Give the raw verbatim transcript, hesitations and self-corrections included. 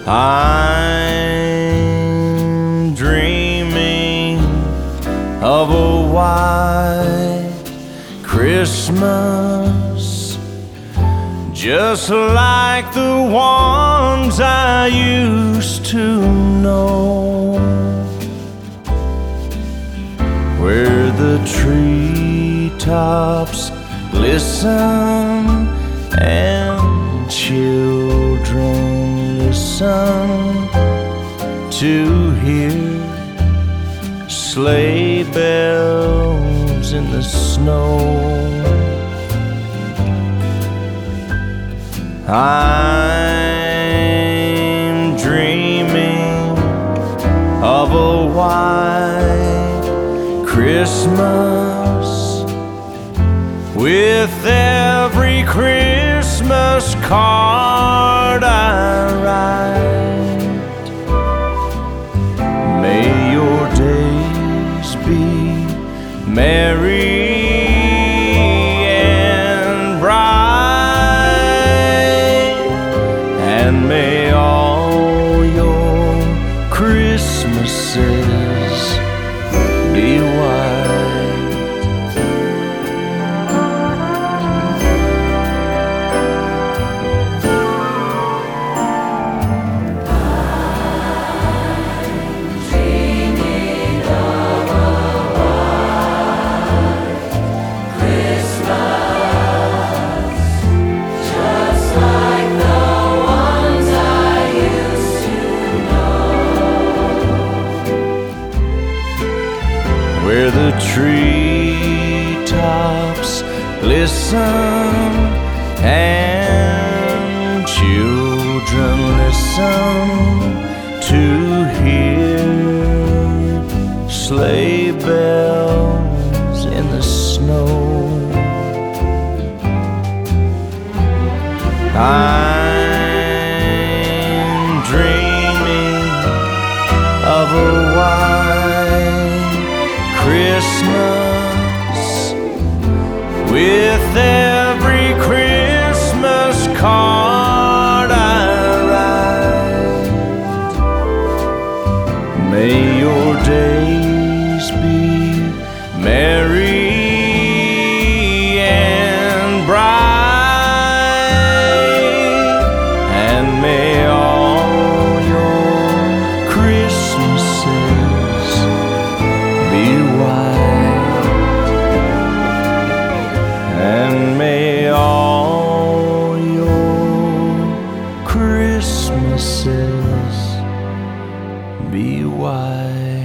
I'm dreaming of a white Christmas, just like the ones I used to know, where the treetops glisten and children listen to hear sleigh bells in the snow. I'm dreaming of a white Christmas, with every Christmas card I write. May your days be merry and bright, and may all your Christmases be white. Where the treetops glisten and children listen to hear sleigh bells in the snow. I'm dreaming of a white Christmas, with every Christmas card I write. May your days be merry and bright, and may all your Christmases be white, and may all your Christmases be white.